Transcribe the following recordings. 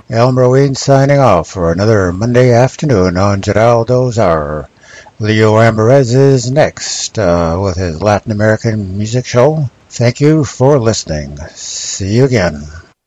Elmer Wayne signing off for another Monday afternoon on Geraldo's Hour. Leo Ramirez is next with his Latin American music show. Thank you for listening. See you again.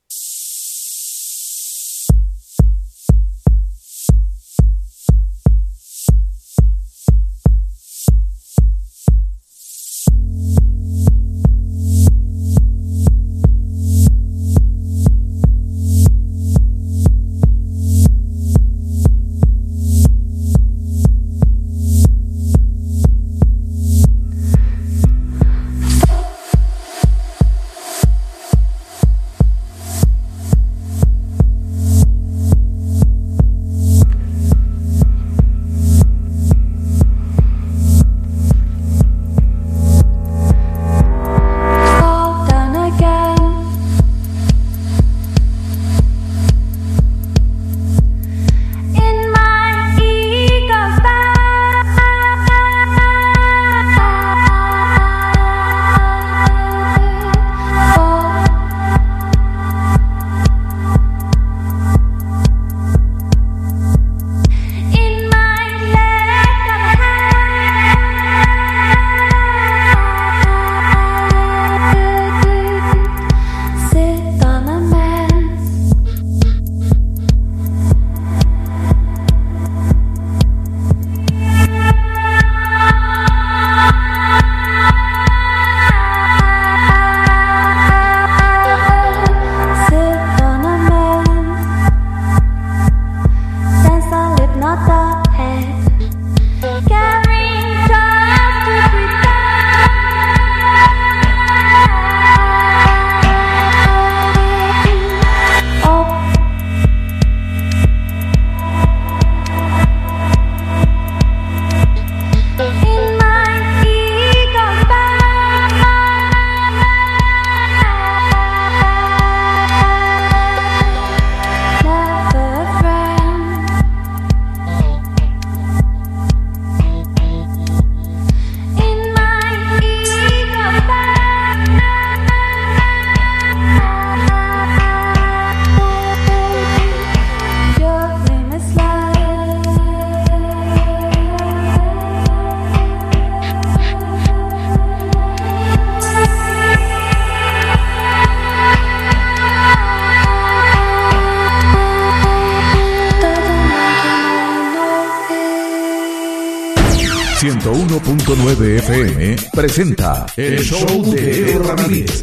FM presenta El Show de Leo Ramírez.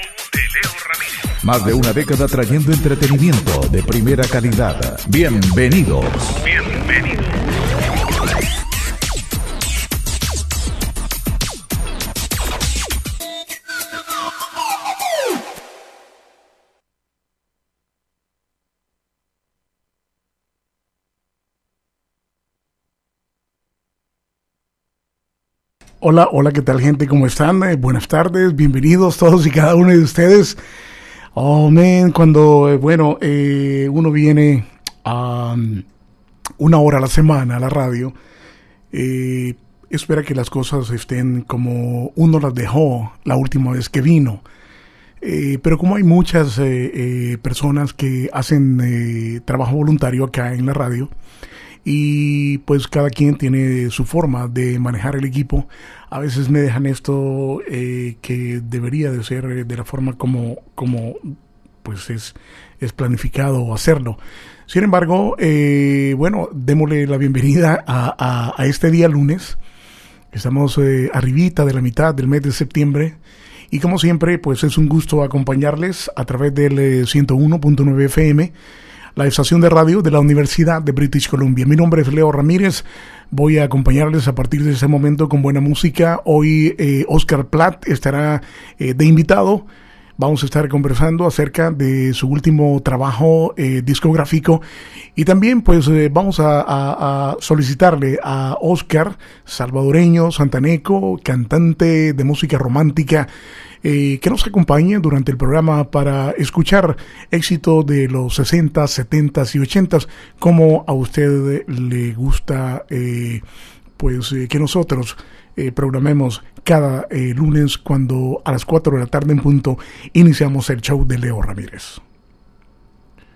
Más de una década trayendo entretenimiento de primera calidad. Bienvenidos. Hola, ¿qué tal, gente? ¿Cómo están? Buenas tardes, bienvenidos todos y cada uno de ustedes. Oh, man, cuando, uno viene a una hora a la semana a la radio, espera que las cosas estén como uno las dejó la última vez que vino. Pero como hay muchas personas que hacen trabajo voluntario acá en la radio, y pues cada quien tiene su forma de manejar el equipo, a veces me dejan esto que debería de ser de la forma como pues es planificado hacerlo. Sin embargo, démosle la bienvenida a este día lunes. Estamos arribita de la mitad del mes de septiembre, y como siempre pues es un gusto acompañarles a través del 101.9 FM, la estación de radio de la Universidad de British Columbia. Mi nombre es Leo Ramírez. Voy a acompañarles a partir de ese momento con buena música. Hoy Oscar Platt estará de invitado. Vamos a estar conversando acerca de su último trabajo discográfico, y también pues vamos a solicitarle a Oscar, salvadoreño, santaneco, cantante de música romántica, que nos acompañe durante el programa para escuchar éxito de los 60, 70 y 80, como a usted le gusta que nosotros programemos cada lunes, cuando a las 4 de la tarde en punto iniciamos el show de Leo Ramírez.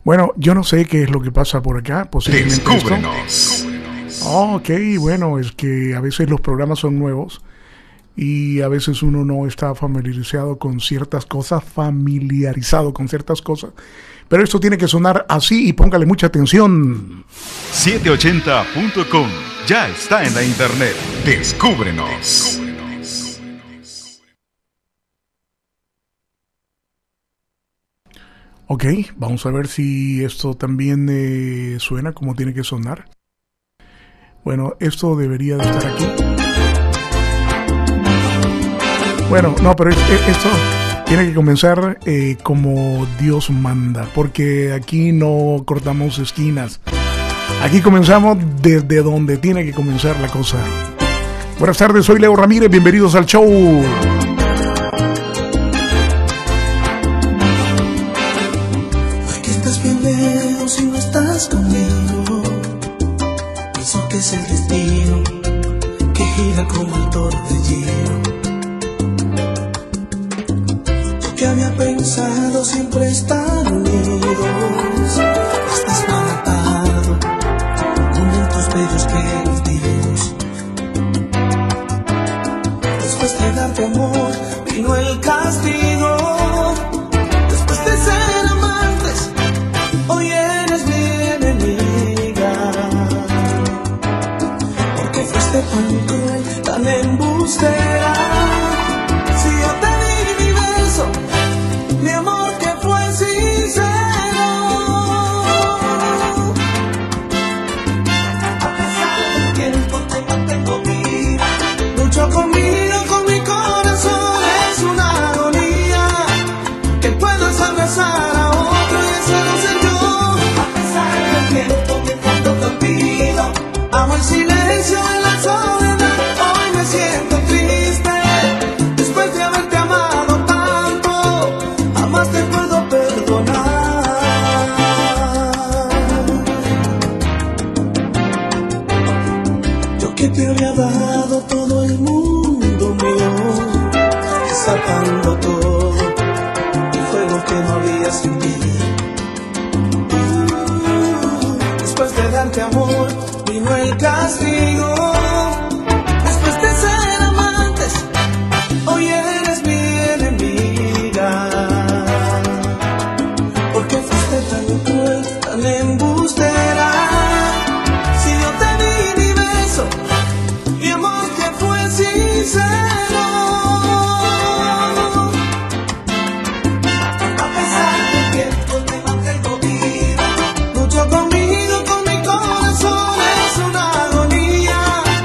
Bueno, yo no sé qué es lo que pasa por acá, posiblemente Descúbrenos. Ok, bueno, es que a veces los programas son nuevos y a veces uno no está familiarizado con ciertas cosas, pero esto tiene que sonar así y póngale mucha atención. 780.com ya está en la internet. Descúbrenos. Ok, vamos a ver si esto también suena como tiene que sonar. Bueno, esto debería de estar aquí. Bueno, no, pero esto tiene que comenzar como Dios manda, porque aquí no cortamos esquinas. Aquí comenzamos desde donde tiene que comenzar la cosa. Buenas tardes, soy Leo Ramírez, bienvenidos al show. Aquí estás bien lejos si no estás conmigo. Pienso que es el destino que gira como el torbellino. Que había pensado siempre estar unidos, estás matado, momentos bellos que nos dimos. Después de darte amor, vino el castigo. Después de ser amantes, hoy eres mi enemiga. Porque fuiste tan cruel, tan embustera. Si yo te di mi beso, mi amor que fue sincero. A pesar del tiempo te mantengo viva. Lucho conmigo, con mi corazón. Es una agonía que puedas abrazar a otro y ese no ser yo. A pesar del tiempo mientras te olvido, amo el silencio en la soledad. Hoy me siento triste después de haberte amado tanto. Jamás te puedo perdonar. Yo que te había dado todo el mundo mío, desatando todo el fuego que no había sin ti. Después de darte amor, vino el castigo. Después de ser amantes, hoy eres mi enemiga. Porque fuiste tan cruel, tan embustera. Si yo te di mi beso, mi amor que fue sincero. A pesar del tiempo te mantengo viva. Lucho conmigo, con mi corazón. Es una agonía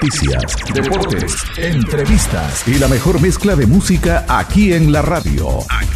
noticias, deportes, entrevistas y la mejor mezcla de música aquí en la radio.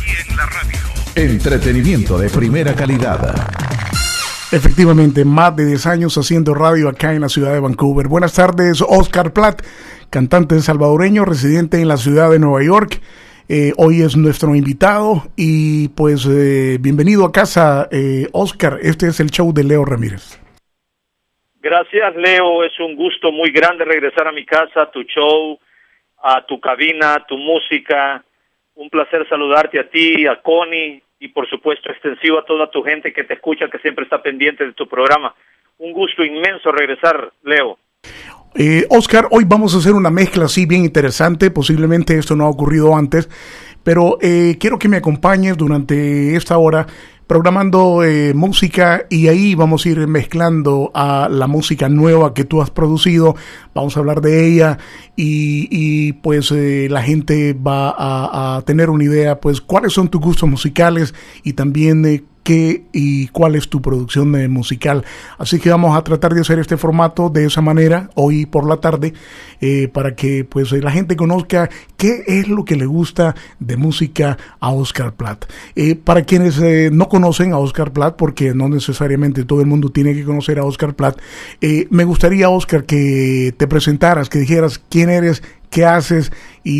Entretenimiento de primera calidad. Efectivamente, más de 10 años haciendo radio acá en la ciudad de Vancouver. Buenas tardes, Oscar Platt, cantante salvadoreño, residente en la ciudad de Nueva York. Hoy es nuestro invitado y pues bienvenido a casa, Oscar. Este es el show de Leo Ramírez. Gracias, Leo. Es un gusto muy grande regresar a mi casa, a tu show, a tu cabina, a tu música. Un placer saludarte a ti, a Connie y por supuesto extensivo a toda tu gente que te escucha, que siempre está pendiente de tu programa. Un gusto inmenso regresar, Leo. Oscar, hoy vamos a hacer una mezcla así bien interesante. Posiblemente esto no ha ocurrido antes, pero quiero que me acompañes durante esta hora programando música, y ahí vamos a ir mezclando a la música nueva que tú has producido. Vamos a hablar de ella y pues la gente va a tener una idea pues cuáles son tus gustos musicales y también qué y cuál es tu producción musical. Así que vamos a tratar de hacer este formato de esa manera hoy por la tarde, para que pues la gente conozca qué es lo que le gusta de música a Oscar Platt. Para quienes no conocen a Oscar Platt, porque no necesariamente todo el mundo tiene que conocer a Oscar Platt, me gustaría, Oscar, que te presentaras, que dijeras quién eres, qué haces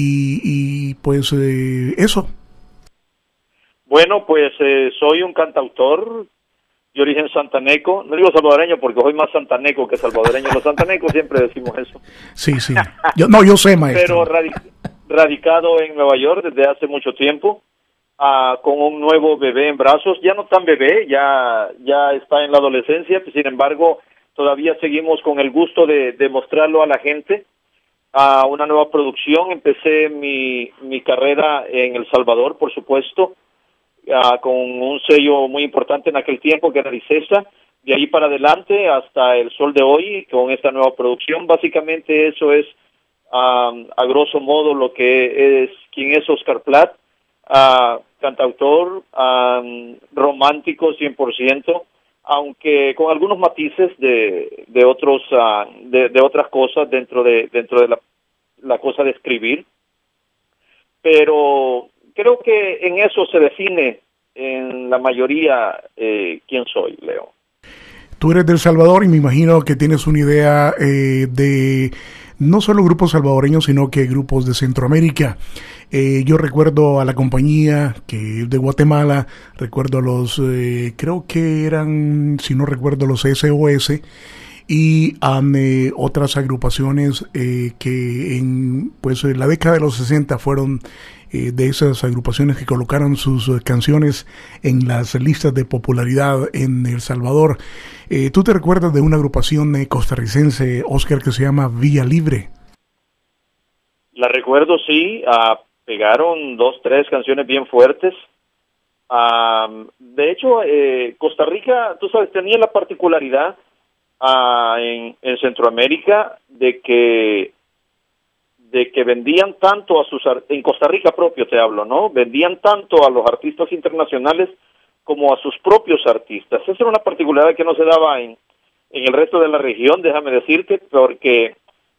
y pues eso. Bueno, pues soy un cantautor de origen santaneco. No digo salvadoreño porque soy más santaneco que salvadoreño. Los santanecos siempre decimos eso. Sí. Yo sé, maestro. Pero radicado en Nueva York desde hace mucho tiempo, con un nuevo bebé en brazos. Ya no tan bebé, ya está en la adolescencia. Sin embargo, todavía seguimos con el gusto de mostrarlo a la gente. Una nueva producción. Empecé mi carrera en El Salvador, por supuesto, con un sello muy importante en aquel tiempo que era Dicesa. De ahí para adelante hasta el sol de hoy con esta nueva producción. Básicamente eso es a grosso modo lo que es, quién es Oscar Platt, cantautor, romántico 100%, aunque con algunos matices de otros de otras cosas dentro de la cosa de escribir, pero creo que en eso se define en la mayoría quién soy, Leo. Tú eres de El Salvador y me imagino que tienes una idea de no solo grupos salvadoreños, sino que grupos de Centroamérica. Yo recuerdo a La Compañía, que es de Guatemala, recuerdo a los, creo que eran, si no recuerdo, los SOS, y otras agrupaciones que en pues la década de los 60 fueron de esas agrupaciones que colocaron sus canciones en las listas de popularidad en El Salvador. ¿Tú te recuerdas de una agrupación costarricense, Oscar, que se llama Vía Libre? La recuerdo, sí. Pegaron 2, 3 canciones bien fuertes. De hecho, Costa Rica, tú sabes, tenía la particularidad en Centroamérica de que vendían tanto en Costa Rica propio te hablo, ¿no? Vendían tanto a los artistas internacionales como a sus propios artistas. Esa era una particularidad que no se daba en el resto de la región, déjame decirte, porque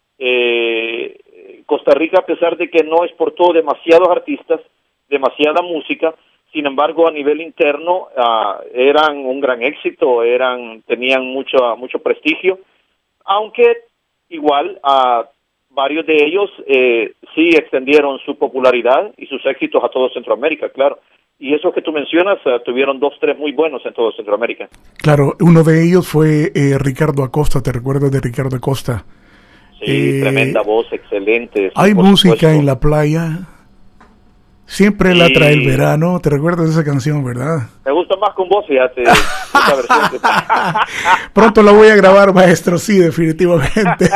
Costa Rica, a pesar de que no exportó demasiados artistas, demasiada música, sin embargo, a nivel interno eran un gran éxito, tenían mucho prestigio, aunque igual varios de ellos sí extendieron su popularidad y sus éxitos a todo Centroamérica, claro. Y esos que tú mencionas tuvieron 2, 3 muy buenos en todo Centroamérica. Claro, uno de ellos fue Ricardo Acosta. ¿Te recuerdas de Ricardo Acosta? Sí, tremenda voz, excelente. Hay música en la playa. Siempre la trae el verano. ¿Te recuerdas de esa canción, verdad? Me gusta más con voz, fíjate. Esa versión. Pronto la voy a grabar, maestro. Sí, definitivamente.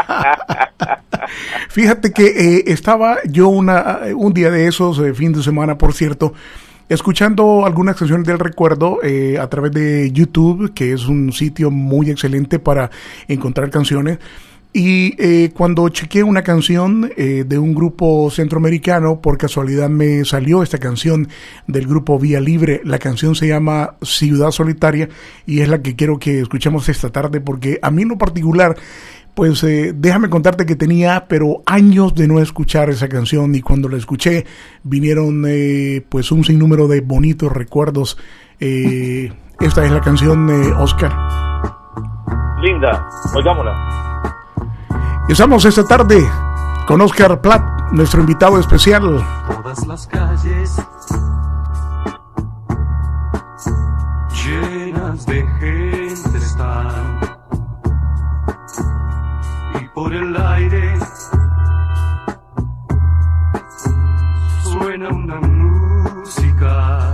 Fíjate que estaba yo un día de esos, fin de semana, por cierto, escuchando algunas canciones del recuerdo a través de YouTube, que es un sitio muy excelente para encontrar canciones. Y cuando chequeé una canción de un grupo centroamericano, por casualidad me salió esta canción del grupo Vía Libre. La canción se llama Ciudad Solitaria y es la que quiero que escuchemos esta tarde, porque a mí en lo particular Pues déjame contarte que tenía pero años de no escuchar esa canción, y cuando la escuché vinieron pues un sinnúmero de bonitos recuerdos. Esta es la canción de Oscar. Linda, oigámosla. Estamos esta tarde con Oscar Platt, nuestro invitado especial. Todas las calles llenas de gente están, y por el aire suena una música.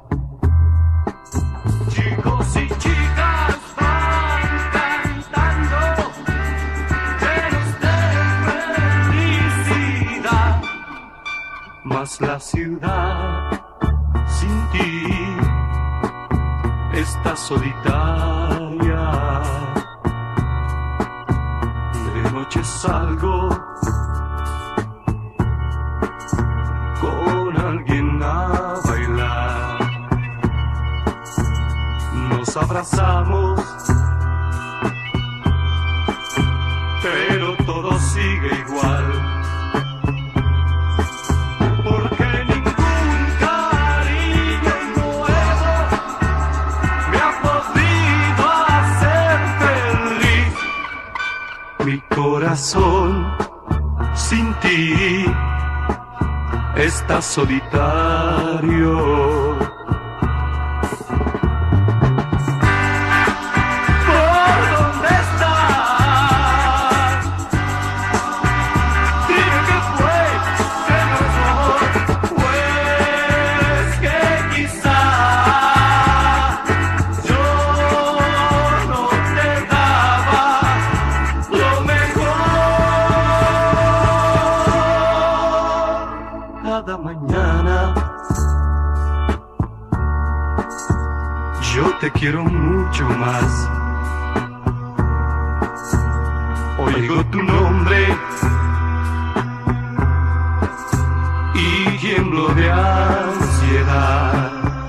Chicos y chicas van cantando, llenos de felicidad, mas la ciudad sin ti está solitaria. De noche salgo con alguien a bailar, nos abrazamos, pero todo sigue igual, porque ningún cariño nuevo me ha podido hacer feliz. Mi corazón sin ti está solitario. Cada mañana yo te quiero mucho más. Oigo tu nombre y tiemblo de ansiedad.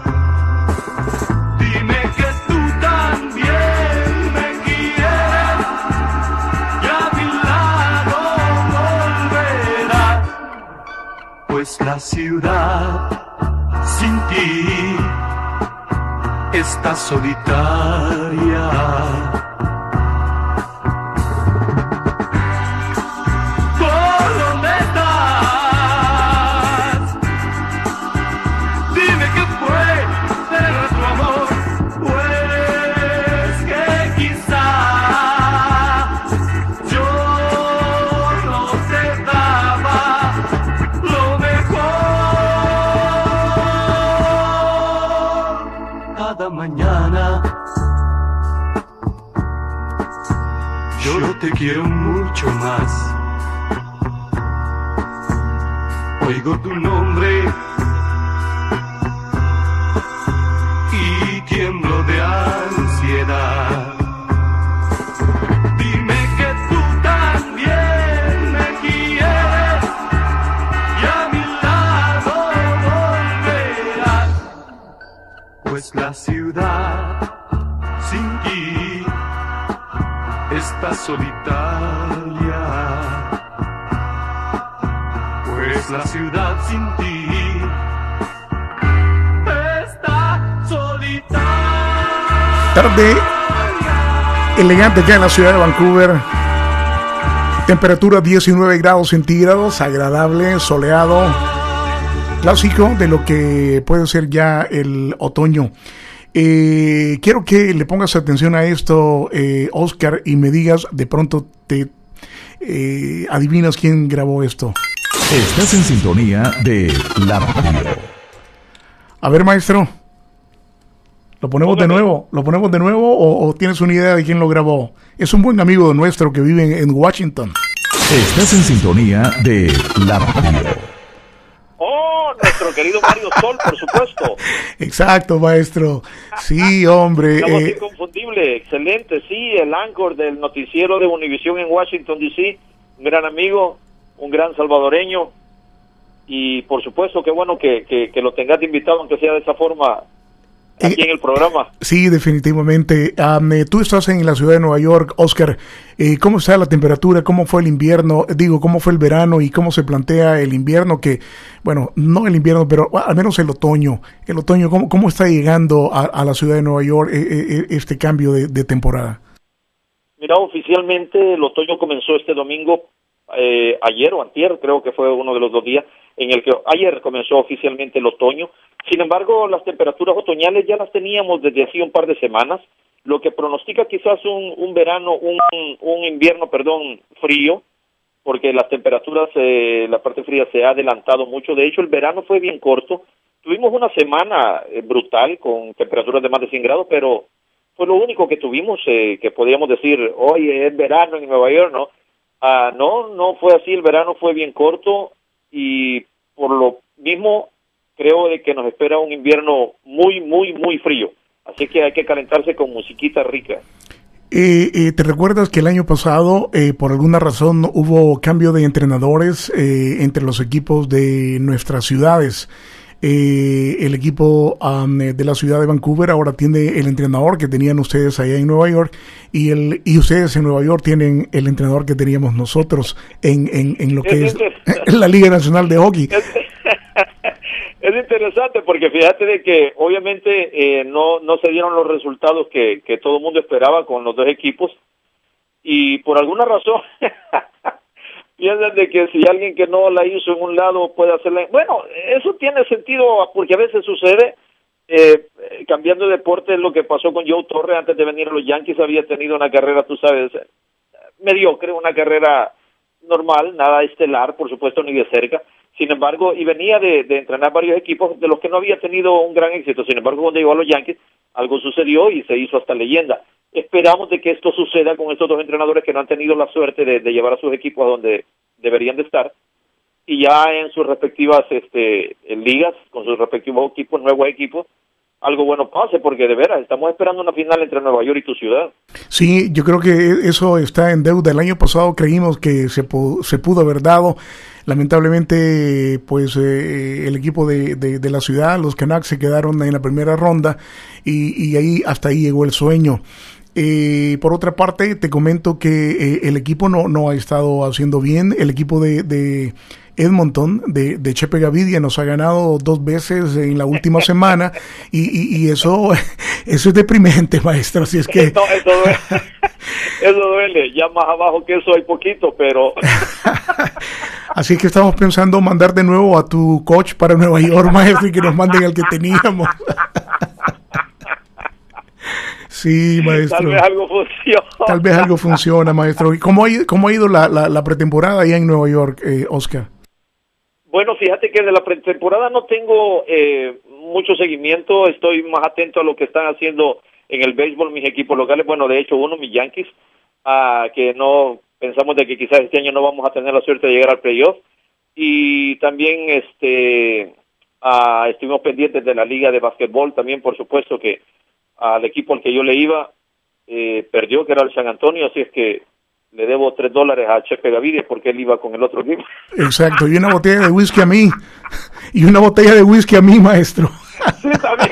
Dime que tú también me quieres y a mi lado volverás, pues la ciudad sin ti está solitaria. ¿Por dónde estás? Dime qué fue de nuestro amor, pues que quizá yo no te daba lo mejor. Cada mañana yo te quiero mucho más. Oigo tu nombre y tiemblo de ansiedad. Dime que tú también me quieres y a mi lado volverás, pues la ciudad sin ti está solitaria, pues la ciudad sin ti está solitaria. Tarde elegante acá en la ciudad de Vancouver. Temperatura 19 grados centígrados, agradable, soleado, clásico de lo que puede ser ya el otoño. Quiero que le pongas atención a esto, Oscar, y me digas, de pronto te adivinas quién grabó esto. Estás en sintonía de la radio. A ver, maestro, ¿lo ponemos de nuevo? ¿Lo ponemos de nuevo o tienes una idea de quién lo grabó? Es un buen amigo nuestro que vive en Washington. Estás en sintonía de la radio. Oh, nuestro querido Mario Sol, por supuesto. Exacto, maestro. Sí, hombre. La voz inconfundible, excelente. Sí, el anchor del noticiero de Univisión en Washington, D.C. Un gran amigo, un gran salvadoreño. Y por supuesto, qué bueno que lo tengas invitado, aunque sea de esa forma, aquí en el programa. Sí, definitivamente. Tú estás en la ciudad de Nueva York, Oscar. ¿Cómo está la temperatura? ¿Cómo fue el invierno? ¿Cómo fue el verano? ¿Y cómo se plantea el invierno? Que, bueno, no el invierno, pero al menos el otoño. El otoño, ¿cómo está llegando a la ciudad de Nueva York este cambio de temporada? Mira, oficialmente el otoño comenzó este domingo, ayer o antier, creo que fue uno de los 2 días, en el que ayer comenzó oficialmente el otoño. Sin embargo, las temperaturas otoñales ya las teníamos desde hace un par de semanas, lo que pronostica quizás un invierno, frío, porque las temperaturas, la parte fría se ha adelantado mucho. De hecho, el verano fue bien corto. Tuvimos una semana brutal con temperaturas de más de 100 grados, pero fue lo único que tuvimos, que podíamos decir, oye, es verano en Nueva York, ¿no? No fue así, el verano fue bien corto y por lo mismo creo de que nos espera un invierno muy, muy, muy frío. Así que hay que calentarse con musiquita rica. ¿Te recuerdas que el año pasado, por alguna razón, hubo cambio de entrenadores entre los equipos de nuestras ciudades? El equipo de la ciudad de Vancouver ahora tiene el entrenador que tenían ustedes allá en Nueva York y ustedes en Nueva York tienen el entrenador que teníamos nosotros en lo que es la Liga Nacional de Hockey. Es interesante porque fíjate de que obviamente no se dieron los resultados que todo el mundo esperaba con los 2 equipos y por alguna razón piensan de que si alguien que no la hizo en un lado puede hacerla. Bueno, eso tiene sentido porque a veces sucede. Cambiando de deporte, es lo que pasó con Joe Torre antes de venir a los Yankees. Había tenido una carrera, tú sabes, mediocre, una carrera normal, nada estelar, por supuesto, ni de cerca. Sin embargo, y venía de entrenar varios equipos de los que no había tenido un gran éxito. Sin embargo, cuando llegó a los Yankees, algo sucedió y se hizo hasta leyenda. Esperamos de que esto suceda con estos 2 entrenadores que no han tenido la suerte de llevar a sus equipos a donde deberían de estar y ya en sus respectivas ligas, con sus respectivos equipos, nuevos equipos, algo bueno pase, porque de veras estamos esperando una final entre Nueva York y tu ciudad. Sí, yo creo que eso está en deuda. El año pasado creímos que se pudo haber dado. Lamentablemente, pues el equipo de la ciudad, los Canucks, se quedaron en la primera ronda y hasta ahí llegó el sueño. Por otra parte, te comento que el equipo no ha estado haciendo bien. El equipo de Edmonton, de Chepe Gavidia, nos ha ganado 2 veces en la última semana y eso es deprimente, maestro. Así es que eso duele. Ya más abajo que eso hay poquito, pero así que estamos pensando mandar de nuevo a tu coach para Nueva York, maestro, y que nos manden al que teníamos. Sí, maestro. Tal vez algo funciona, maestro. ¿Y cómo ha ido la pretemporada allá en Nueva York, Oscar? Bueno, fíjate que de la pretemporada no tengo mucho seguimiento. Estoy más atento a lo que están haciendo en el béisbol mis equipos locales. Bueno, de hecho, mis Yankees, que no pensamos de que quizás este año no vamos a tener la suerte de llegar al playoff. Y también estuvimos pendientes de la liga de básquetbol. También, por supuesto, que al equipo al que yo le iba perdió, que era el San Antonio, así es que le debo $3 a Chepe Gavidia porque él iba con el otro equipo. Exacto, y una botella de whisky a mí, maestro. Sí, también.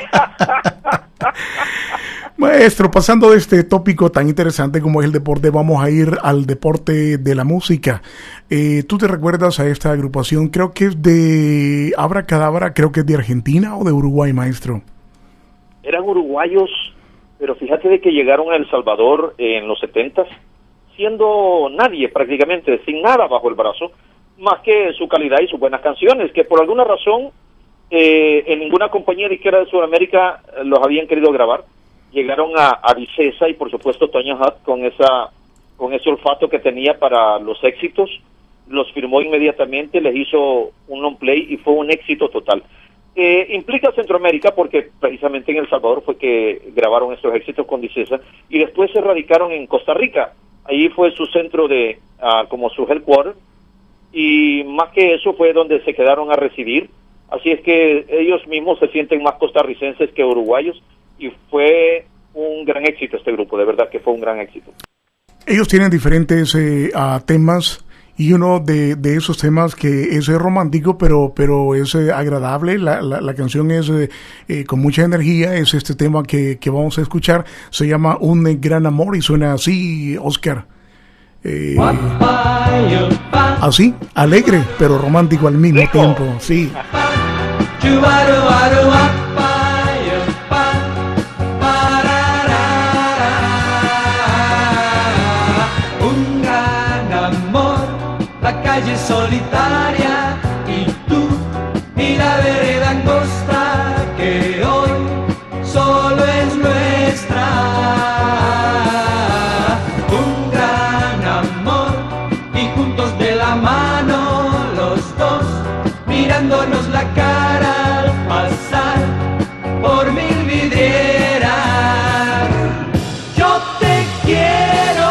Maestro, pasando de este tópico tan interesante como es el deporte, vamos a ir al deporte de la música. ¿Tú te recuerdas a esta agrupación? Creo que es de Abracadabra, creo que es de Argentina o de Uruguay, maestro. Eran uruguayos, pero fíjate de que llegaron a El Salvador en los 70s, siendo nadie prácticamente, sin nada bajo el brazo, más que su calidad y sus buenas canciones, que por alguna razón en ninguna compañía disquera de Sudamérica los habían querido grabar. Llegaron a Vicesa y por supuesto Toño Hutt con ese olfato que tenía para los éxitos, los firmó inmediatamente, les hizo un long play y fue un éxito total. Implica Centroamérica porque precisamente en El Salvador fue que grabaron estos éxitos con Vicesa y después se radicaron en Costa Rica. Ahí fue su centro como su headquarter, y más que eso fue donde se quedaron a residir. Así es que ellos mismos se sienten más costarricenses que uruguayos, y fue un gran éxito este grupo, de verdad que fue un gran éxito. Ellos tienen diferentes temas Y uno de esos temas que es romántico, pero es agradable. La canción es con mucha energía. Es este tema que vamos a escuchar. Se llama Un Gran Amor y suena así, Oscar. Así, alegre, pero romántico al mismo tiempo. Sí. Calle solitaria y tú y la vereda angosta que hoy solo es nuestra. Un gran amor y juntos de la mano los dos, mirándonos la cara al pasar por mil vidrieras. Yo te quiero,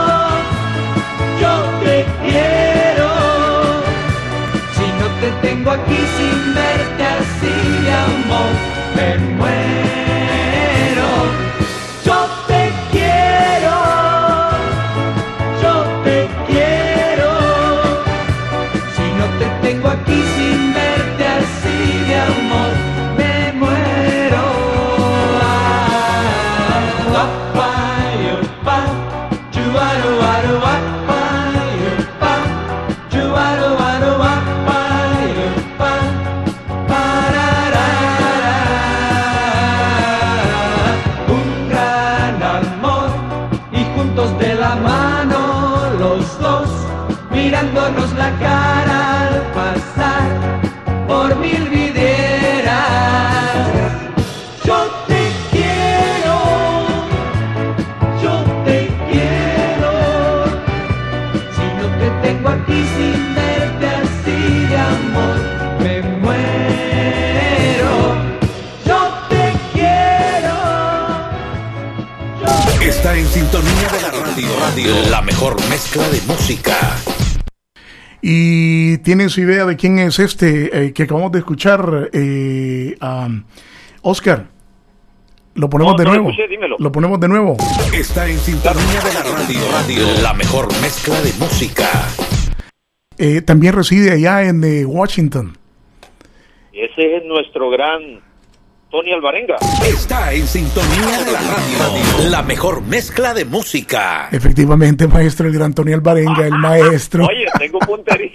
yo te quiero. Tengo aquí sin verte así, amor, me muero. Yo te quiero, yo te quiero. Si no te tengo aquí sin verte así, de amor, me muero. De la mano los dos, mirándonos la cara al pasar por mil vidrieras. Yo te quiero, yo te quiero. Si no te tengo aquí sin verte así, de amor, me muero. Yo te quiero. Está en sintonía de la radio, la mejor mezcla de música. ¿Y tienes idea de quién es este que acabamos de escuchar, Oscar? ¿Lo ponemos de nuevo? Escuché, dímelo. ¿Lo ponemos de nuevo? Está en sintonía de la radio, la mejor mezcla de música. También reside allá en Washington. Ese es nuestro gran Tony Alvarenga. Está en sintonía de la radio, la mejor mezcla de música. Efectivamente, maestro, el gran Tony Alvarenga, el maestro. Oye, tengo puntería.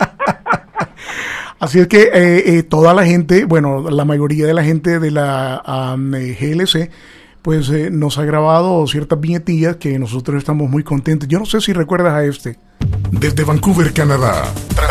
Así es que toda la gente, bueno, la mayoría de la gente de la GLC, pues nos ha grabado ciertas viñetillas que nosotros estamos muy contentos. Yo no sé si recuerdas a este. Desde Vancouver, Canadá,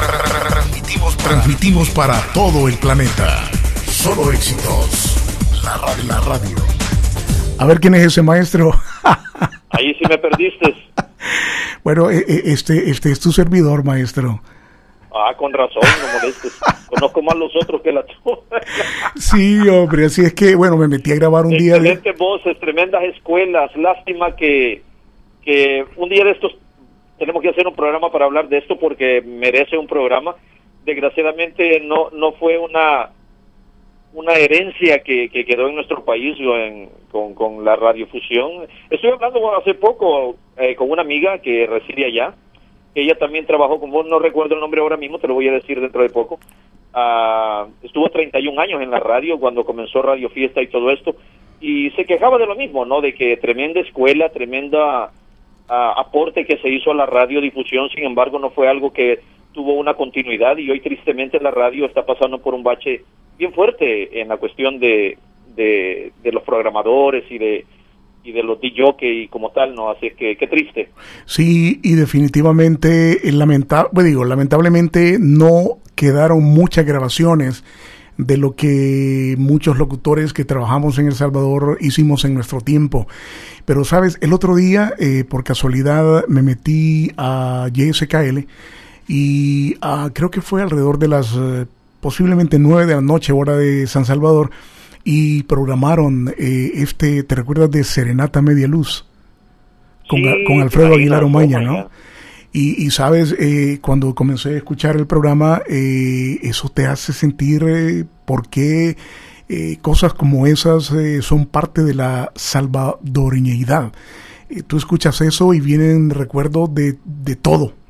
transmitimos para todo el planeta. Solo éxitos. La radio. A ver quién es ese maestro. Ahí sí me perdiste. Bueno, este es tu servidor, maestro. Con razón, no molestes. Conozco más los otros que la tuya. Sí, hombre, así es que, bueno, me metí a grabar un día. Excelentes voces, tremendas escuelas. Lástima que un día de estos tenemos que hacer un programa para hablar de esto porque merece un programa. Desgraciadamente no fue una herencia que quedó en nuestro país con la radiofusión. Estoy hablando hace poco con una amiga que reside allá. Ella también trabajó con vos, no recuerdo el nombre ahora mismo, te lo voy a decir dentro de poco. Estuvo 31 años en la radio cuando comenzó Radio Fiesta y todo esto, y se quejaba de lo mismo, ¿no? De que tremenda escuela, tremenda aporte que se hizo a la radiodifusión, sin embargo no fue algo que tuvo una continuidad, y hoy tristemente la radio está pasando por un bache bien fuerte en la cuestión de los programadores y de los DJ como tal, ¿no? Así es que qué triste. Sí, y definitivamente lamentablemente no quedaron muchas grabaciones de lo que muchos locutores que trabajamos en El Salvador hicimos en nuestro tiempo. Pero sabes, el otro día por casualidad me metí a JSKL y creo que fue alrededor de las posiblemente 9 de la noche, hora de San Salvador, y programaron ¿te recuerdas de Serenata Media Luz? Con Alfredo Aguilar Omaña, ¿no? Y sabes, cuando comencé a escuchar el programa, eso te hace sentir por qué cosas como esas son parte de la salvadoreñidad. Tú escuchas eso y vienen recuerdos de todo,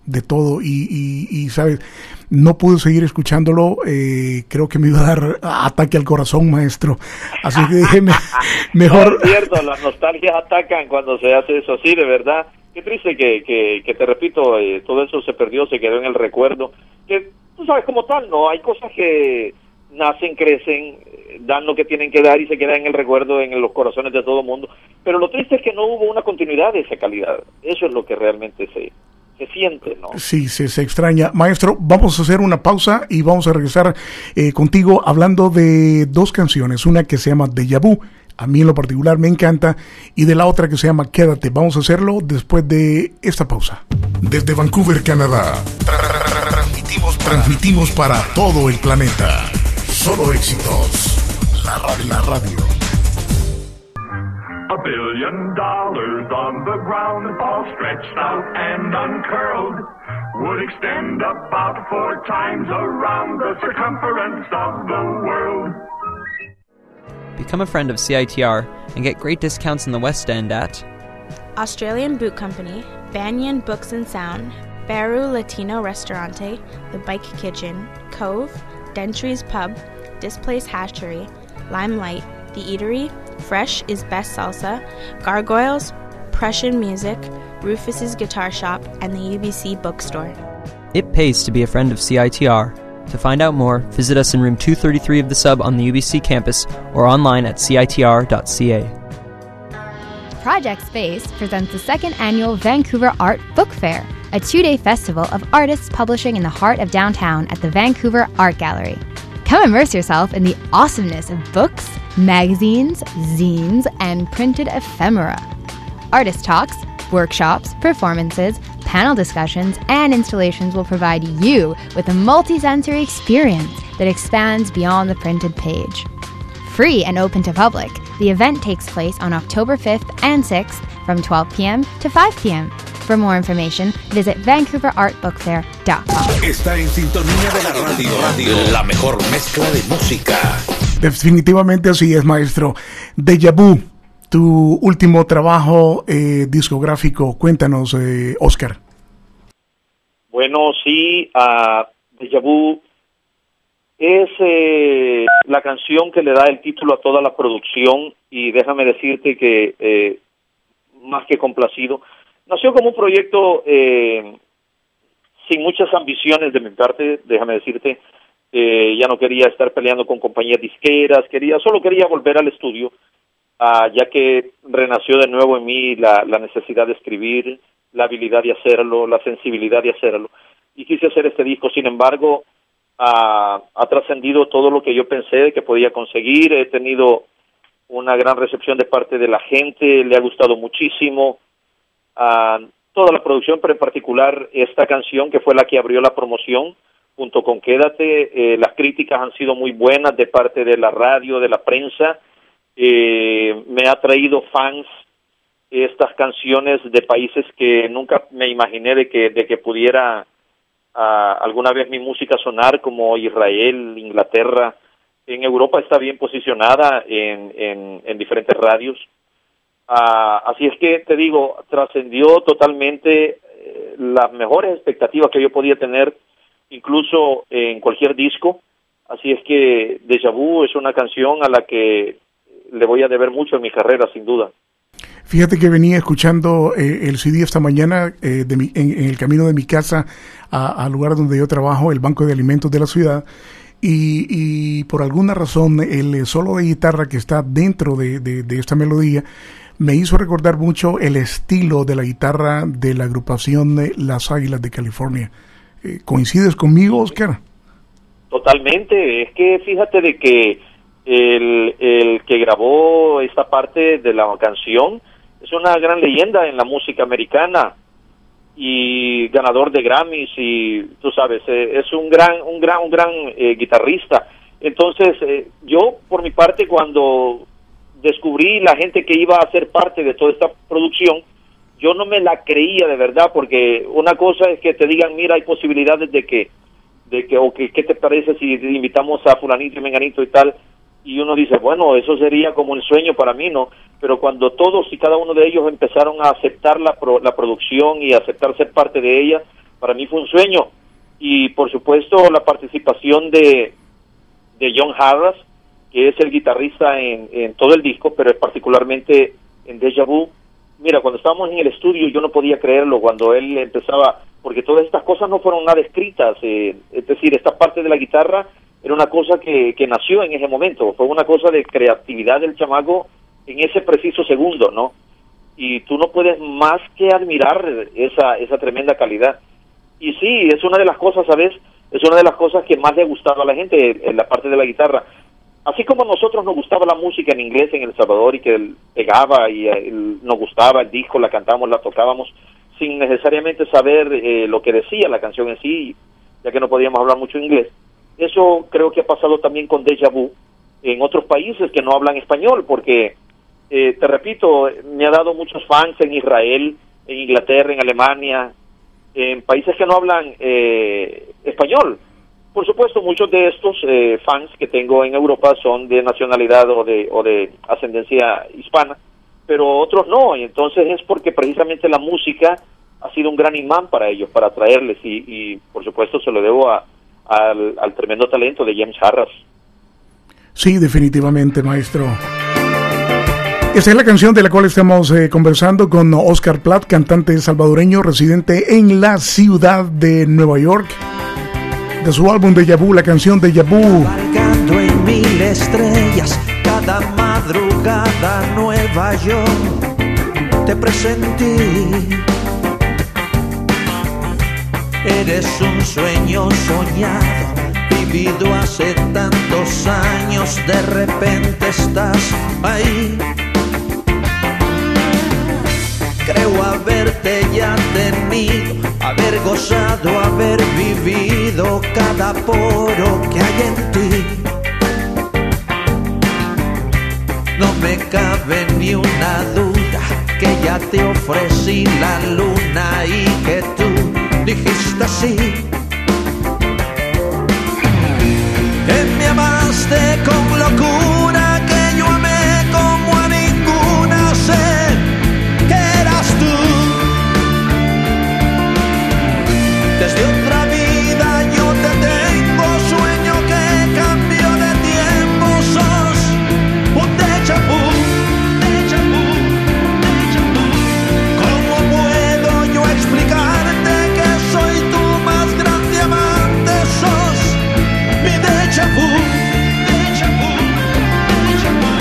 de todo, y sabes, no pude seguir escuchándolo, creo que me iba a dar ataque al corazón, maestro, así que dije, mejor... No, es cierto, las nostalgias atacan cuando se hace eso así, de verdad. Qué triste que te repito, todo eso se perdió, se quedó en el recuerdo, que tú sabes como tal, ¿no? Hay cosas que nacen, crecen, dan lo que tienen que dar y se quedan en el recuerdo, en los corazones de todo el mundo, pero lo triste es que no hubo una continuidad de esa calidad. Eso es lo que realmente se siente, ¿no? Sí, se extraña. Maestro, vamos a hacer una pausa y vamos a regresar contigo hablando de dos canciones, una que se llama Déjà Vu, a mí en lo particular me encanta, y de la otra que se llama Quédate. Vamos a hacerlo después de esta pausa. Desde Vancouver, Canadá, transmitimos para todo el planeta. Solo éxitos. La radio. $1 billion on the ground, all stretched out and uncurled, would extend about 4 times around the circumference of the world. Become a friend of CITR and get great discounts in the West End at Australian Boot Company, Banyan Books and Sound, Baru Latino Restaurante, The Bike Kitchen, Cove, Dentry's Pub, Displace Hatchery, Limelight, The Eatery, Fresh is Best Salsa, Gargoyles, Prussian Music, Rufus's Guitar Shop, and the UBC Bookstore. It pays to be a friend of CITR. To find out more, visit us in room 233 of the Sub on the UBC campus or online at citr.ca. Project Space presents the second annual Vancouver Art Book Fair, a 2-day festival of artists publishing in the heart of downtown at the Vancouver Art Gallery. Come immerse yourself in the awesomeness of books, magazines, zines, and printed ephemera. Artist talks, workshops, performances, panel discussions, and installations will provide you with a multi-sensory experience that expands beyond the printed page. Free and open to public, the event takes place on October 5th and 6th from 12 p.m. to 5 p.m. For more information, visit vancouverartbookfair.com. Está en sintonía de la radio. La mejor mezcla de música. Definitivamente así es, maestro. Déjà Vu, tu último trabajo discográfico. Cuéntanos, Oscar. Bueno, sí, Déjà Vu es la canción que le da el título a toda la producción, y déjame decirte que más que complacido, nació como un proyecto sin muchas ambiciones de mi parte. Déjame decirte, ya no quería estar peleando con compañías disqueras, solo quería volver al estudio, ya que renació de nuevo en mí la necesidad de escribir, la habilidad de hacerlo, la sensibilidad de hacerlo, y quise hacer este disco. Sin embargo, ha trascendido todo lo que yo pensé que podía conseguir. He tenido una gran recepción de parte de la gente, le ha gustado muchísimo toda la producción, pero en particular esta canción, que fue la que abrió la promoción junto con Quédate. Las críticas han sido muy buenas de parte de la radio, de la prensa. Me ha traído fans estas canciones de países que nunca me imaginé de que pudiera alguna vez mi música sonar, como Israel, Inglaterra. En Europa está bien posicionada en diferentes radios. Así es que te digo, trascendió totalmente las mejores expectativas que yo podía tener, incluso en cualquier disco. Así es que Déjà Vu es una canción a la que le voy a deber mucho en mi carrera, sin duda. Fíjate que venía escuchando el CD esta mañana en el camino de mi casa al lugar donde yo trabajo, el Banco de Alimentos de la ciudad, y por alguna razón el solo de guitarra que está dentro de esta melodía me hizo recordar mucho el estilo de la guitarra de la agrupación de Las Águilas de California. ¿Coincides conmigo, Oscar? Totalmente. Es que fíjate de que el que grabó esta parte de la canción es una gran leyenda en la música americana y ganador de Grammys, y tú sabes, es un gran guitarrista. Entonces, yo por mi parte, cuando descubrí la gente que iba a ser parte de toda esta producción, yo no me la creía de verdad, porque una cosa es que te digan, mira, hay posibilidades de que ¿qué te parece si invitamos a fulanito y menganito y tal? Y uno dice, bueno, eso sería como un sueño para mí, ¿no? Pero cuando todos y cada uno de ellos empezaron a aceptar la producción y a aceptar ser parte de ella, Para mí fue un sueño. Y por supuesto la participación de John Harras, que es el guitarrista en todo el disco, pero particularmente en Deja Vu. Mira, cuando estábamos en el estudio yo no podía creerlo cuando él empezaba, porque todas estas cosas no fueron nada escritas, es decir, esta parte de la guitarra era una cosa que nació en ese momento, fue una cosa de creatividad del chamaco en ese preciso segundo, ¿no? Y tú no puedes más que admirar esa tremenda calidad. Y sí, es una de las cosas, ¿sabes? Es una de las cosas que más le gustaba a la gente, en la parte de la guitarra. Así como a nosotros nos gustaba la música en inglés en El Salvador y que él pegaba y nos gustaba el disco, la cantábamos, la tocábamos, sin necesariamente saber lo que decía la canción en sí, ya que no podíamos hablar mucho inglés. Eso creo que ha pasado también con Deja Vu en otros países que no hablan español, porque, te repito, me ha dado muchos fans en Israel, en Inglaterra, en Alemania, en países que no hablan español. Por supuesto, muchos de estos fans que tengo en Europa son de nacionalidad o de ascendencia hispana, pero otros no, y entonces es porque precisamente la música ha sido un gran imán para ellos, para atraerles, y por supuesto se lo debo al tremendo talento de James Harras. Sí, definitivamente, maestro. Esta es la canción de la cual estamos conversando con Oscar Platt, cantante salvadoreño residente en la ciudad de Nueva York. De su álbum Deja Vu, la canción Deja Vu. Cargando en 1000 estrellas, cada madrugada nueva yo te presentí. Eres un sueño soñado, vivido hace tantos años, de repente estás ahí. Creo haberte ya tenido, haber gozado, haber vivido cada poro que hay en ti. No me cabe ni una duda que ya te ofrecí la luna y que tú dijiste sí. Que me amaste con locura, que yo amé como a ninguna, sé que eras tú. Desde otra vida yo te tengo, sueño que cambió de tiempo, sos un déjà vu, déjà vu, déjà vu. ¿Cómo puedo yo explicarte que soy tu más grande amante? Sos mi déjà vu, déjà vu, déjà vu.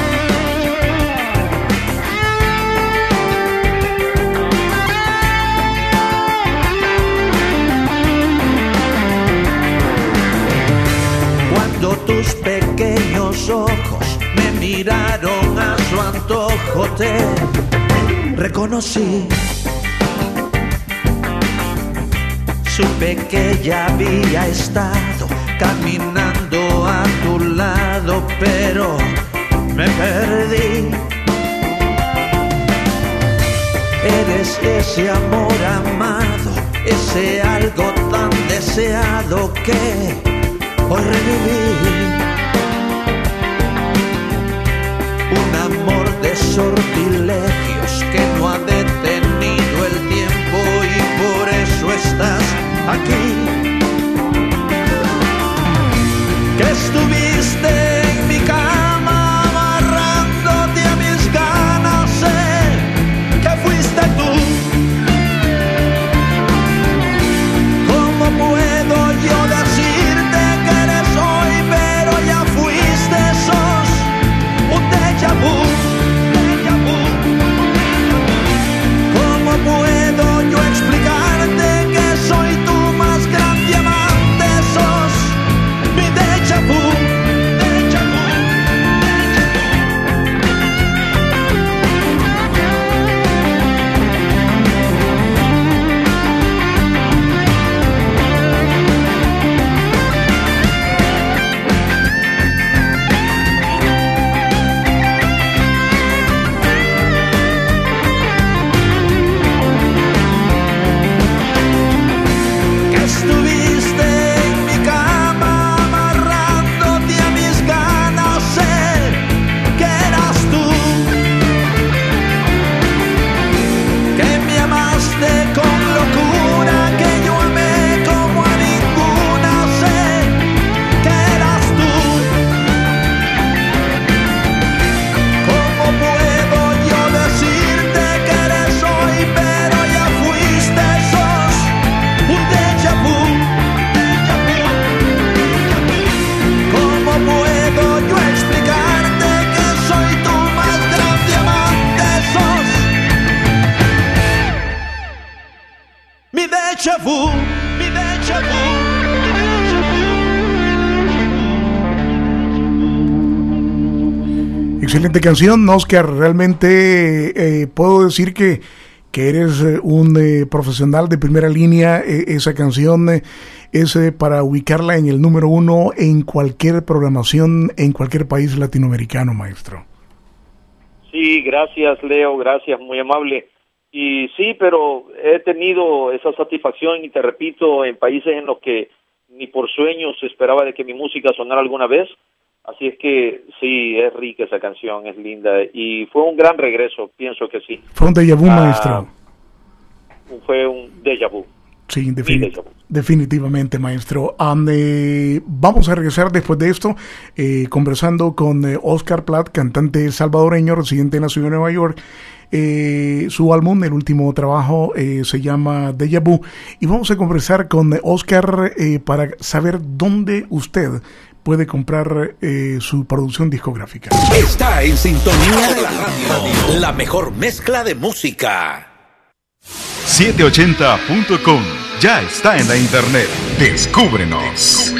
Cuando tus pequeños ojos me miraron a su antojo, te reconocí. Supe que ya había estado caminando a tu lado, pero me perdí. Eres ese amor amado, ese algo tan deseado que hoy reviví. Un amor de sortilegios que no ha detenido el tiempo y por eso estás aquí. Que estuviste en mi cama amarrándote a mis ganas, sé que fuiste tú. ¿Cómo puedo yo decirte que eres hoy, pero ya fuiste? Sos un déjà vu, déjà vu. ¿Cómo puedo yo explicarte que soy tu más grande amante? Sos mi déjà vu. vu, mi déjà vu. Excelente canción, Oscar. Realmente puedo decir que eres un profesional de primera línea. Esa canción es para ubicarla en el número 1 en cualquier programación, en cualquier país latinoamericano, maestro. Sí, gracias, Leo, gracias, muy amable. Y sí, pero he tenido esa satisfacción, y te repito, en países en los que ni por sueños se esperaba de que mi música sonara alguna vez. Así es que sí, es rica esa canción, es linda, y fue un gran regreso, pienso que sí. Fue un déjà vu, maestro. Fue un déjà vu. Sí, definitivamente, maestro. Vamos a regresar después de esto, conversando con Oscar Platt, cantante salvadoreño, residente en la ciudad de Nueva York. Su álbum, el último trabajo, se llama Déjà Vu, y vamos a conversar con Oscar para saber dónde usted puede comprar su producción discográfica. Está en sintonía de la radio, la mejor mezcla de música. 780.com ya está en la internet. Descúbrenos.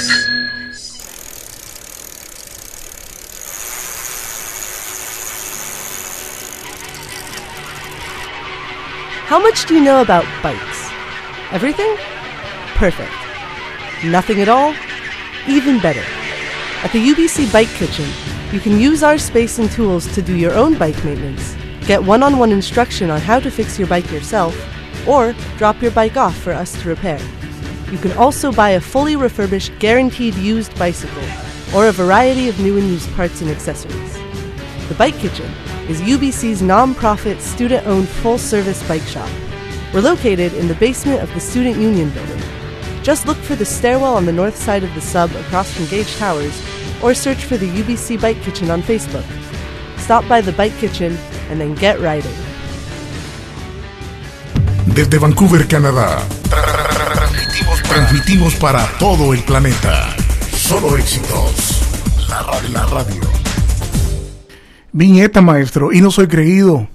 How much do you know about bikes? Everything? Perfect. Nothing at all? Even better. At the UBC Bike Kitchen, you can use our space and tools to do your own bike maintenance, get one-on-one instruction on how to fix your bike yourself, or drop your bike off for us to repair. You can also buy a fully refurbished, guaranteed used bicycle, or a variety of new and used parts and accessories. The Bike Kitchen is UBC's non-profit, student-owned, full-service bike shop. We're located in the basement of the Student Union building. Just look for the stairwell on the north side of the sub across from Gage Towers, or search for the UBC Bike Kitchen on Facebook. Stop by the Bike Kitchen and then get riding. Desde Vancouver, Canadá, transmitimos para todo el planeta. Solo éxitos. La radio. Viñeta, maestro, y no soy creído.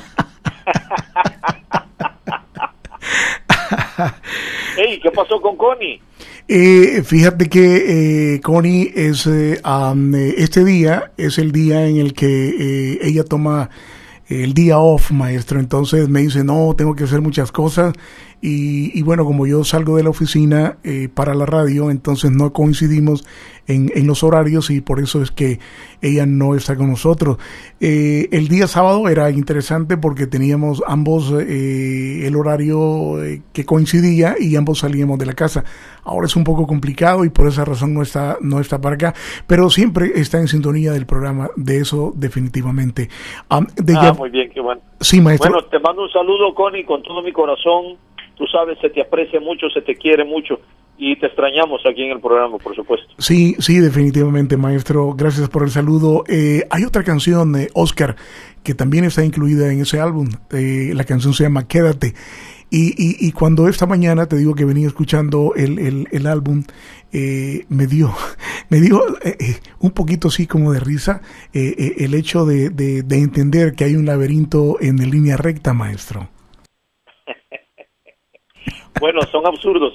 Hey, ¿qué pasó con Connie? Fíjate que Connie es este día es el día en el que ella toma el día off, maestro. Entonces me dice, no, tengo que hacer muchas cosas. Y bueno, como yo salgo de la oficina para la radio, entonces no coincidimos en los horarios, y por eso es que ella no está con nosotros. El día sábado era interesante porque teníamos ambos el horario que coincidía, y ambos salíamos de la casa. Ahora es un poco complicado y por esa razón no está para acá, pero siempre está en sintonía del programa, de eso definitivamente. Muy bien, qué bueno. Sí, maestro. Bueno, te mando un saludo, Connie, con todo mi corazón. Tú sabes, se te aprecia mucho, se te quiere mucho, y te extrañamos aquí en el programa, por supuesto. Sí, definitivamente, maestro. Gracias por el saludo. Hay otra canción, Oscar, que también está incluida en ese álbum. La canción se llama Quédate. Y cuando esta mañana te digo que venía escuchando el álbum, me dio un poquito así como de risa el hecho de entender que hay un laberinto en línea recta, maestro. Bueno, son absurdos,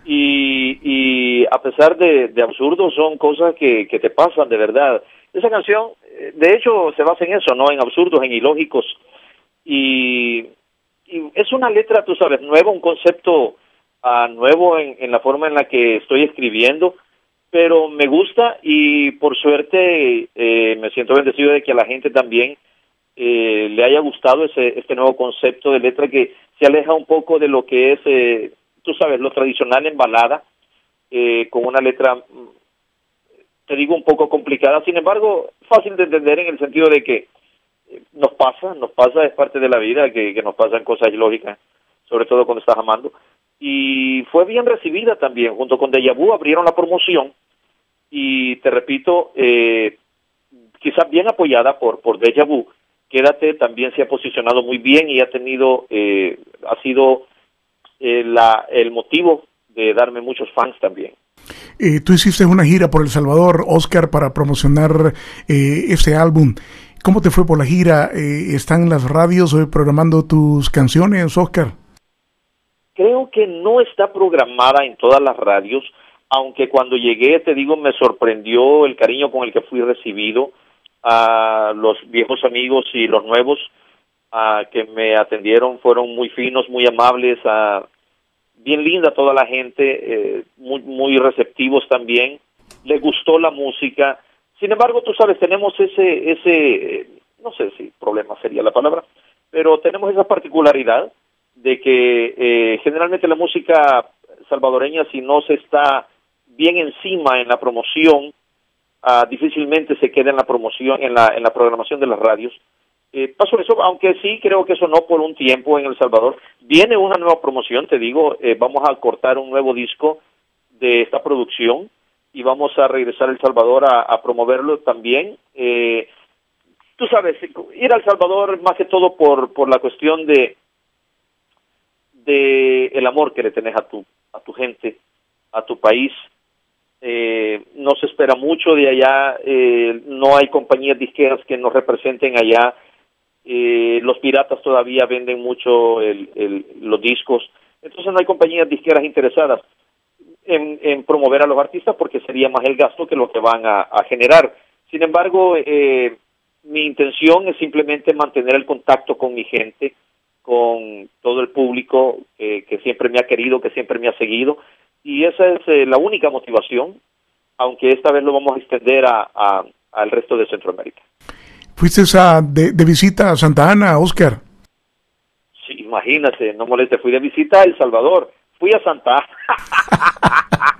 y a pesar de absurdos, son cosas que te pasan de verdad. Esa canción, de hecho, se basa en eso, ¿no? En absurdos, en ilógicos, y es una letra, tú sabes, nueva, un concepto nuevo en la forma en la que estoy escribiendo, pero me gusta, y por suerte me siento bendecido de que a la gente también le haya gustado este nuevo concepto de letra, que se aleja un poco de lo que es, tú sabes, lo tradicional en balada, con una letra, te digo, un poco complicada, sin embargo, fácil de entender en el sentido de que nos pasa, es parte de la vida, que nos pasan cosas ilógicas, sobre todo cuando estás amando, y fue bien recibida también. Junto con Déjà Vu abrieron la promoción, y te repito, quizás bien apoyada por Déjà Vu. Quédate también se ha posicionado muy bien, y ha sido el motivo de darme muchos fans también. Tú hiciste una gira por El Salvador, Oscar, para promocionar este álbum. ¿Cómo te fue por la gira? ¿Están las radios programando tus canciones, Oscar? creo que no está programada en todas las radios, aunque cuando llegué, te digo, me sorprendió el cariño con el que fui recibido, a los viejos amigos y los nuevos que me atendieron, fueron muy finos, muy amables, bien linda toda la gente, muy receptivos también, les gustó la música. Sin embargo, tú sabes, tenemos ese no sé si problema sería la palabra, pero tenemos esa particularidad de que generalmente la música salvadoreña, si no se está bien encima en la promoción, difícilmente se queda en la promoción, en la programación de las radios. Paso eso, aunque sí creo que eso no por un tiempo en El Salvador. Viene una nueva promoción, te digo, vamos a cortar un nuevo disco de esta producción y vamos a regresar a El Salvador a promoverlo también. Tú sabes, ir a El Salvador más que todo por la cuestión de el amor que le tenés a tu gente, a tu país. No se espera mucho de allá, no hay compañías disqueras que nos representen allá. Los piratas todavía venden mucho los discos, entonces no hay compañías disqueras interesadas en promover a los artistas porque sería más el gasto que lo que van a generar. Sin embargo, mi intención es simplemente mantener el contacto con mi gente, con todo el público que siempre me ha querido, que siempre me ha seguido, y esa es la única motivación, aunque esta vez lo vamos a extender al resto de Centroamérica. ¿Fuiste de visita a Santa Ana, Oscar? Sí, imagínate, no moleste, fui de visita a El Salvador, fui a Santa Ana.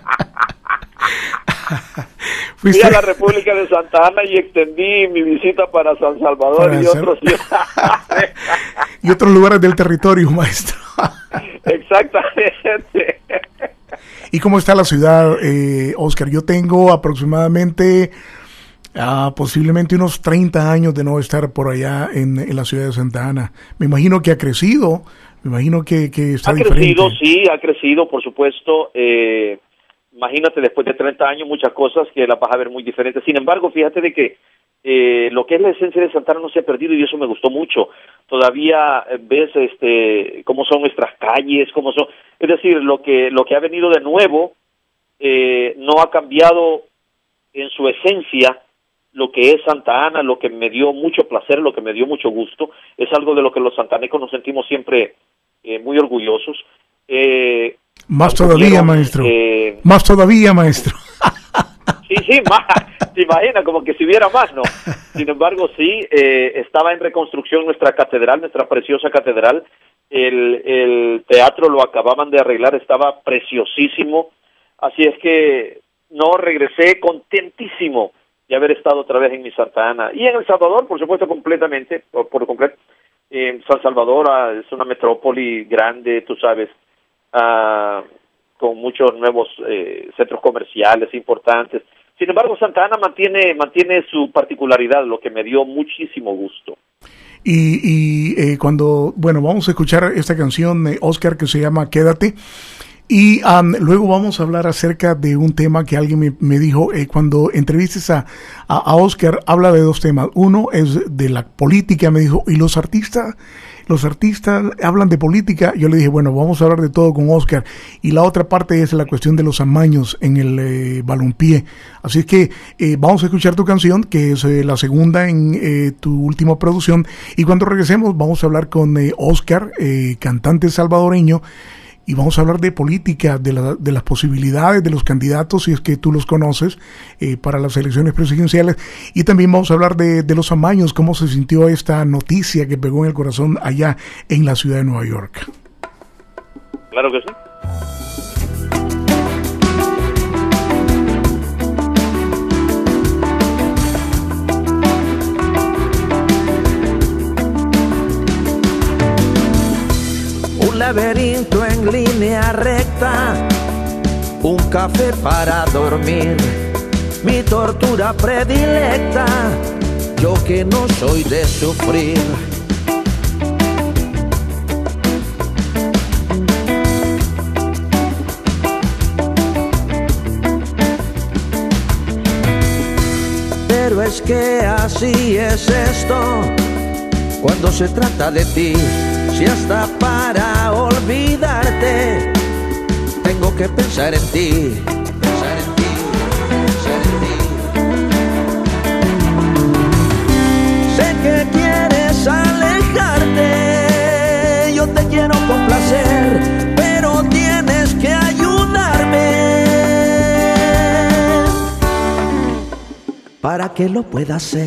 Fui a la República de Santa Ana y extendí mi visita para San Salvador y otros ciudades. Y otros lugares del territorio, maestro. Exactamente. ¿Y cómo está la ciudad, Oscar? Yo tengo aproximadamente posiblemente unos 30 años de no estar por allá en la ciudad de Santa Ana. Me imagino que ha crecido, me imagino que está diferente. Ha crecido, sí, ha crecido, por supuesto. Imagínate, después de 30 años, muchas cosas que las vas a ver muy diferentes. Sin embargo, fíjate de que lo que es la esencia de Santa Ana no se ha perdido y eso me gustó mucho. Todavía ves cómo son nuestras calles, cómo son, es decir, lo que ha venido de nuevo no ha cambiado en su esencia lo que es Santa Ana. Lo que me dio mucho placer, lo que me dio mucho gusto, es algo de lo que los santanecos nos sentimos siempre muy orgullosos. Más todavía, maestro. Más todavía, maestro. Sí, más. Te imaginas, como que si hubiera más, ¿no? Sin embargo, sí, estaba en reconstrucción nuestra catedral, nuestra preciosa catedral. El teatro lo acababan de arreglar, estaba preciosísimo. Así es que no, regresé contentísimo de haber estado otra vez en mi Santa Ana. Y en El Salvador, por supuesto, completamente, por completo. San Salvador es una metrópoli grande, tú sabes, con muchos nuevos centros comerciales importantes. Sin embargo, Santa Ana mantiene su particularidad, lo que me dio muchísimo gusto. Y cuando, bueno, vamos a escuchar esta canción, Oscar, que se llama Quédate. Y luego vamos a hablar acerca de un tema que alguien me dijo, cuando entrevistes a Oscar, habla de dos temas. Uno es de la política, me dijo, y los artistas hablan de política. Yo le dije, bueno, vamos a hablar de todo con Oscar. Y la otra parte es la cuestión de los amaños en el balompié. Así es que vamos a escuchar tu canción, que es la segunda en tu última producción. Y cuando regresemos vamos a hablar con Oscar, cantante salvadoreño, y vamos a hablar de política, de las posibilidades de los candidatos, si es que tú los conoces, para las elecciones presidenciales. Y también vamos a hablar de los amaños, cómo se sintió esta noticia que pegó en el corazón allá en la ciudad de Nueva York. Claro que sí. Un laberinto en línea recta, un café para dormir, mi tortura predilecta, yo que no soy de sufrir. Pero es que así es esto, cuando se trata de ti, si hasta para para olvidarte, tengo que pensar en ti, pensar en ti, pensar en ti. Sé que quieres alejarte, yo te quiero complacer, pero tienes que ayudarme para que lo pueda hacer.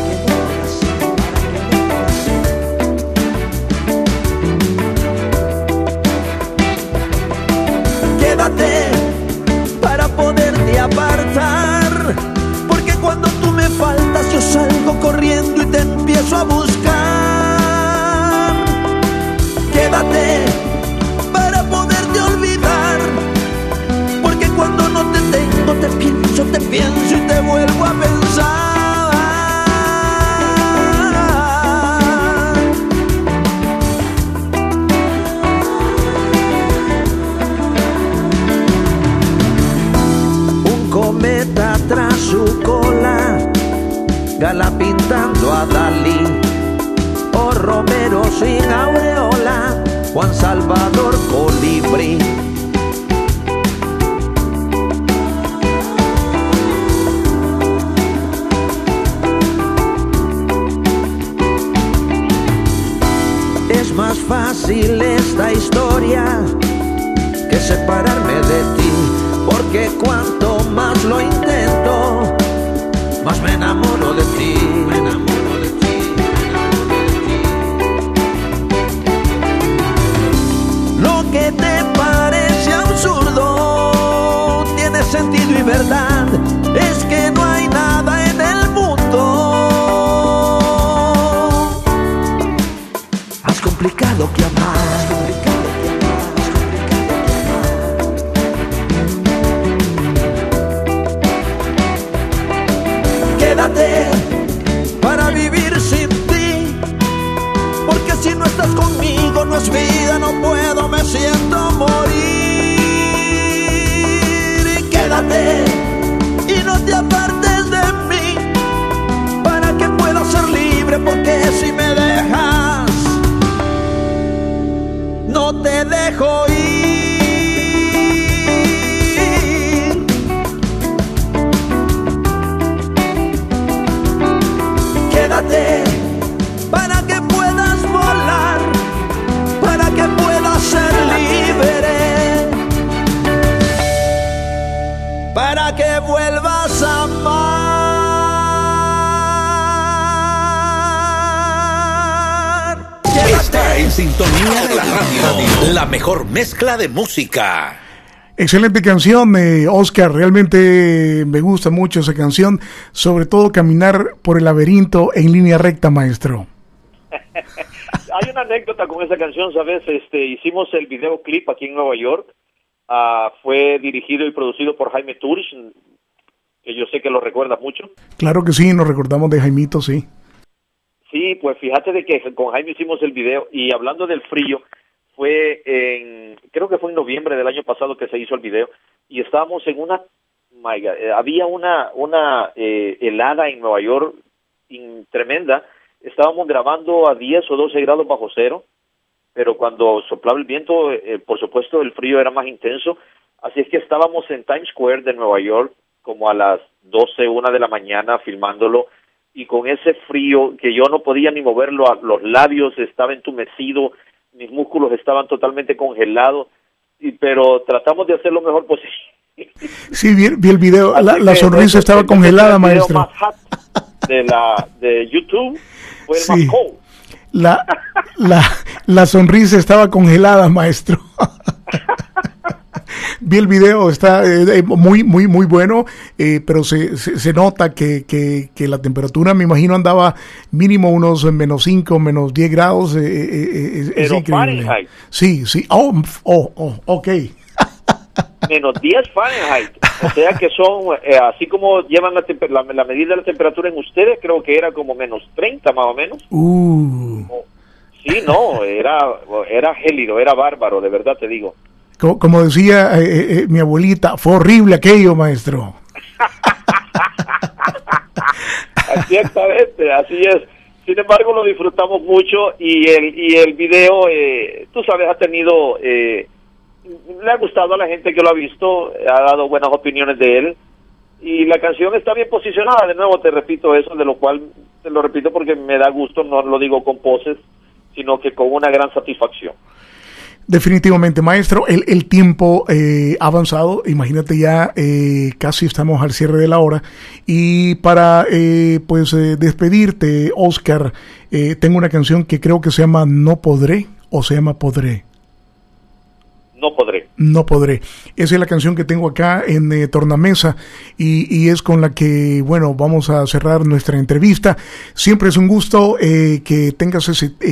Quédate para poderte apartar, porque cuando tú me faltas yo salgo corriendo y te empiezo a buscar. Quédate para poderte olvidar, porque cuando no te tengo te pienso y te vuelvo a pensar. Cometa tras su cola, Gala pintando a Dalí, o Romero sin aureola, Juan Salvador Colibrí. Es más fácil esta historia que separarme de ti, porque cuanto más lo intento, más me enamoro de ti, me enamoro de ti, me enamoro de ti. Lo que te parece absurdo tiene sentido y verdad, es que no hay nada en el mundo más complicado que amar. Quédate para vivir sin ti, porque si no estás conmigo no es vida, no puedo, me siento morir. Quédate y no te apartes de mí, para que pueda ser libre, porque si me dejas no te dejo ir. Quédate para que puedas volar, para que puedas ser libre, para que vuelvas a amar. Quédate. Está en sintonía de la radio, la mejor mezcla de música. Excelente canción, Oscar, realmente me gusta mucho esa canción, sobre todo caminar por el laberinto en línea recta, maestro. Hay una anécdota con esa canción, ¿sabes? Hicimos el videoclip aquí en Nueva York, fue dirigido y producido por Jaime Turch, que yo sé que lo recuerdas mucho. Claro que sí, nos recordamos de Jaimito, sí. Sí, pues fíjate de que con Jaime hicimos el video, y hablando del frío, creo que fue en noviembre del año pasado que se hizo el video, y estábamos en había una helada en Nueva York tremenda. Estábamos grabando a 10 o 12 grados bajo cero, pero cuando soplaba el viento, por supuesto el frío era más intenso, así es que estábamos en Times Square de Nueva York como a las 12, 1 de la mañana filmándolo, y con ese frío que yo no podía ni moverlo, los labios estaba entumecido, mis músculos estaban totalmente congelados, pero tratamos de hacer lo mejor posible. Sí, vi el video, la sonrisa estaba congelada, maestro. El video más hot de YouTube fue el sí. más cold. La sonrisa estaba congelada, maestro. Vi el video, está muy bueno, pero se nota que la temperatura, me imagino, andaba mínimo unos menos 5, menos 10 grados. Pero es increíble. Fahrenheit. Sí. Ok. Menos 10 Fahrenheit. O sea que son, así como llevan la medida de la temperatura en ustedes, creo que era como menos 30 más o menos. Sí, no, era gélido, era bárbaro, de verdad te digo. Como decía mi abuelita, fue horrible aquello, maestro. Exactamente, así es. Sin embargo, lo disfrutamos mucho y el video, tú sabes, ha tenido, le ha gustado a la gente que lo ha visto, ha dado buenas opiniones de él y la canción está bien posicionada. De nuevo te repito eso, de lo cual te lo repito porque me da gusto, no lo digo con poses, sino que con una gran satisfacción. Definitivamente, maestro, el tiempo ha avanzado, imagínate ya casi estamos al cierre de la hora y para despedirte, Oscar, tengo una canción que creo que se llama No Podré o se llama Podré. No podré. No podré. Esa es la canción que tengo acá en Tornamesa y es con la que, bueno, vamos a cerrar nuestra entrevista. Siempre es un gusto que tengas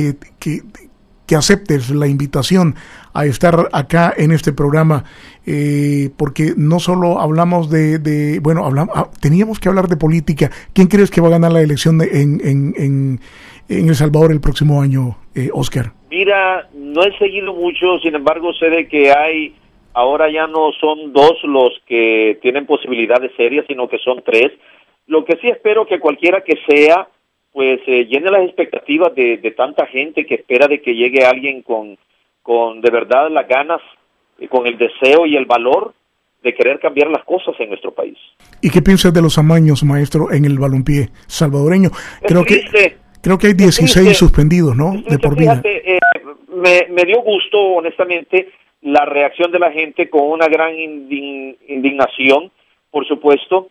que aceptes la invitación a estar acá en este programa, porque no solo hablamos teníamos que hablar de política. ¿Quién crees que va a ganar la elección en El Salvador el próximo año, Oscar? Mira, no he seguido mucho, sin embargo sé de que ahora ya no son 2 los que tienen posibilidades serias, sino que son 3. Lo que sí espero que cualquiera que sea, pues llene las expectativas de tanta gente que espera de que llegue alguien con de verdad las ganas, con el deseo y el valor de querer cambiar las cosas en nuestro país. ¿Y qué piensas de los amaños, maestro, en el balompié salvadoreño? Creo que hay 16 suspendidos, ¿no? De por vida. Fíjate, me dio gusto, honestamente, la reacción de la gente con una gran indignación, por supuesto,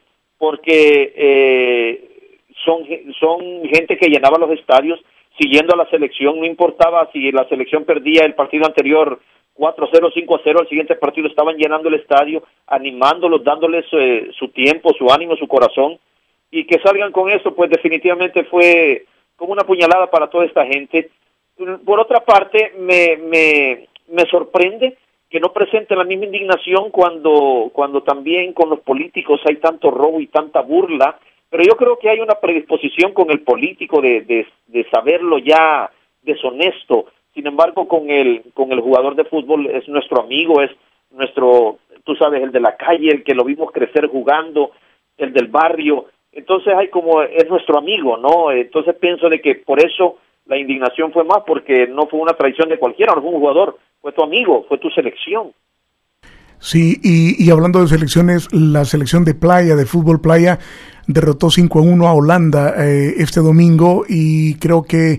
porque son gente que llenaba los estadios siguiendo a la selección, no importaba si la selección perdía el partido anterior 4-0, 5-0, el siguiente partido estaban llenando el estadio, animándolos, dándoles su tiempo, su ánimo, su corazón, y que salgan con eso, pues definitivamente fue como una puñalada para toda esta gente. Por otra parte, me sorprende que no presenten la misma indignación cuando también con los políticos hay tanto robo y tanta burla, pero yo creo que hay una predisposición con el político de saberlo ya deshonesto. Sin embargo, con el jugador de fútbol es nuestro amigo, es nuestro, tú sabes, el de la calle, el que lo vimos crecer jugando, el del barrio. Entonces es nuestro amigo, ¿no? Entonces pienso de que por eso la indignación fue más, porque no fue una traición de cualquiera, no fue un jugador, fue tu amigo, fue tu selección. Sí, y hablando de selecciones, la selección de playa, de fútbol playa, derrotó 5-1 a Holanda este domingo y creo que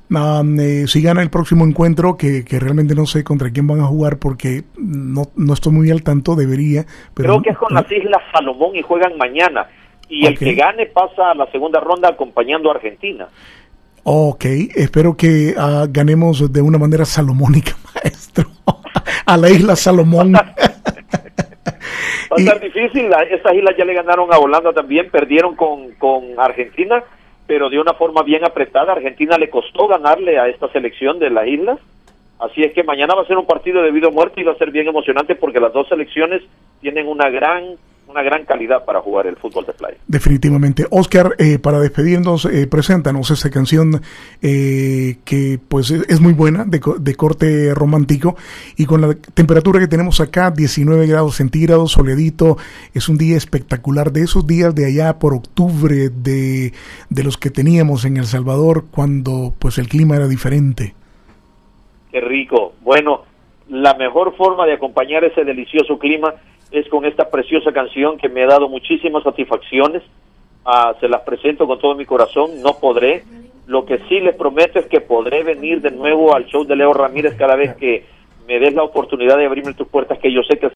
si gana el próximo encuentro, que realmente no sé contra quién van a jugar porque no estoy muy al tanto, debería. Pero creo que es con las Islas Salomón y juegan mañana. Y el que gane pasa a la segunda ronda acompañando a Argentina. Ok, espero que ganemos de una manera salomónica, maestro. A la isla Salomón. Va a estar difícil, estas islas ya le ganaron a Holanda también, perdieron con Argentina, pero de una forma bien apretada. Argentina le costó ganarle a esta selección de las islas, así es que mañana va a ser un partido de vida o muerte y va a ser bien emocionante porque las dos selecciones tienen una gran calidad para jugar el fútbol de playa. Definitivamente. Oscar, para despedirnos, preséntanos esta canción que pues es muy buena, de corte romántico, y con la temperatura que tenemos acá, 19 grados centígrados, soledito, es un día espectacular, de esos días de allá por octubre, de los que teníamos en El Salvador, cuando pues el clima era diferente. Qué rico. Bueno, la mejor forma de acompañar ese delicioso clima es con esta preciosa canción que me ha dado muchísimas satisfacciones. Se las presento con todo mi corazón. No podré. Lo que sí les prometo es que podré venir de nuevo al show de Leo Ramírez cada vez que me des la oportunidad de abrirme tus puertas, que yo sé que